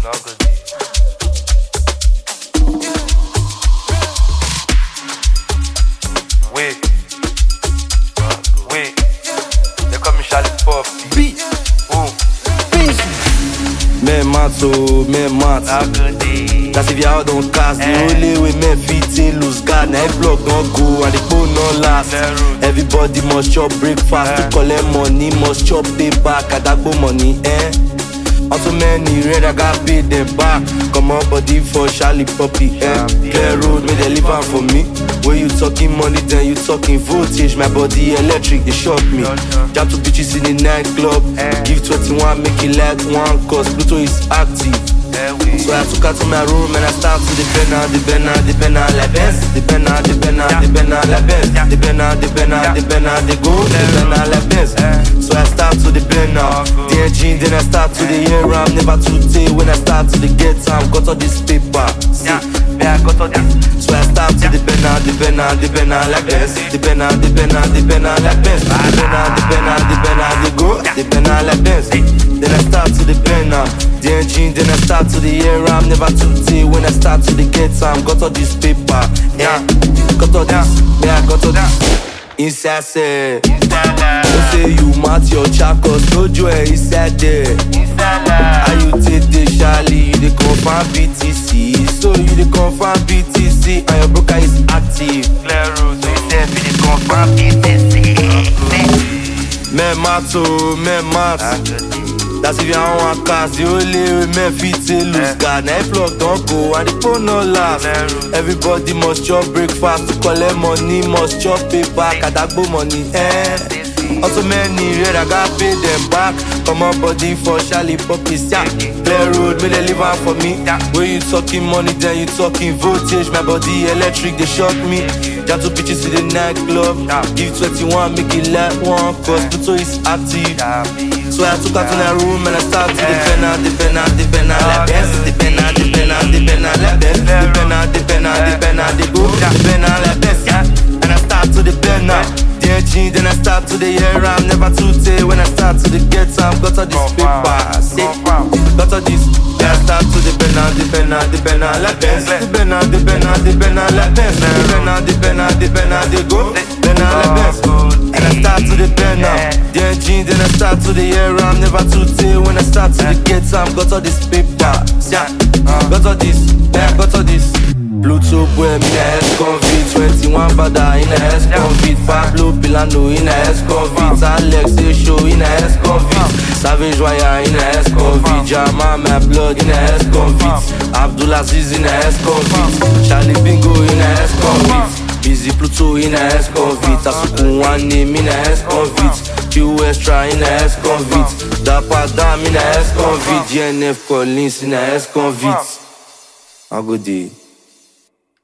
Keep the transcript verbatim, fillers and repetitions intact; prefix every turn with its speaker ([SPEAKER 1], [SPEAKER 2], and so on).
[SPEAKER 1] Oui, oui, c'est comme Charlie Pop.
[SPEAKER 2] Beat.
[SPEAKER 1] Oh,
[SPEAKER 2] Men mato, men mat. That's if you out on cast. The only way men fit in lose guard. Now every block don't go and the phone don't last. Everybody must chop breakfast to collect money. Must chop pay back at that money, eh? All too many red, I got paid them back. Come on, body for Charlie Poppy, eh? Clear road, may they live on for me. When you talking money, then you talking voltage. My body electric, they shock me. Jab to bitches in the nightclub. Give twenty-one, make it like one, cause Pluto is active. So I took her to my room and I start to the penna, the penna, the penna, la Benz. The penna, the penna, the penna, la Benz. The penna, the penna, the penna, the go, the penna, la Benz. So I start to the penna, the engine, then I start to the air ram. Never too day when I start to the get time. Got all this paper, see, yeah, I got all this. So I start to the penna, the penna, the penna, la Benz. The penna, the penna, the penna, la Benz. The penna, the penna, the penna, the go, the penna, la Benz. Then I start to the penna, the engine, then I start to the air ram. Never too day when I start to the get time. Got all this paper, yeah, got all this, yeah, got all this. Inside say, don't say you mat your chakos, no joy inside there. How you take the Charlie, you the confirm B T C. So you the confirm B T C and your broker is active.
[SPEAKER 1] Clear road, so you say you the confirm B T C.
[SPEAKER 2] Men mato, men mat. That's if you don't want cast, the only way men fit to lose guard. Now every block don't go and the phone no last. Everybody must chop breakfast to collect money, must chop pay back at that go money, eh? Also many red, I got paid them back. Come on body for Charlie Poppy, yeah. Clear road, may they live on for me. When you talking money, then you talking voltage. My body electric, they shock me. Jab to bitches in the nightclub. Give twenty-one, make it like one, cause Pluto is active. So I took her to the room and I started to the penna, the penna, the penna, la Benz. The penna, the penna, the penna, la Benz. The penna, the penna, the penna, the go, the penna, la Benz. And I start to the penna, the engine, then I start to the air ram. Never too day when I start to the get time. Got all this paper, see, got all this. Then I start to the penna, the penna, the penna, la Benz. The penna, the penna, the penna, la Benz. The penna, the penna, the penna, the go, the penna, la Benz. And I start to the penna, the engine, then I start to the air ram. Never too day when I start to the get time. Got all this paper, yeah, got all this, yeah, got all this. Pluto boy, me a S-convict. twenty-one bada in a S-convict. Pablo Pilano in a S-convict. Alex Show in a S-convict. Savage Wire in a S-convict. Jama my blood in a S-convict. Abdulaziz in a S-convict. Charlie Bingo in a S-convict. Busy Pluto in a S-convict. Asukun one name in a S-convict. Q Extra in a S-convict. Dapper Dam in a S-convict. G N F Collins in a S-convict. A good day.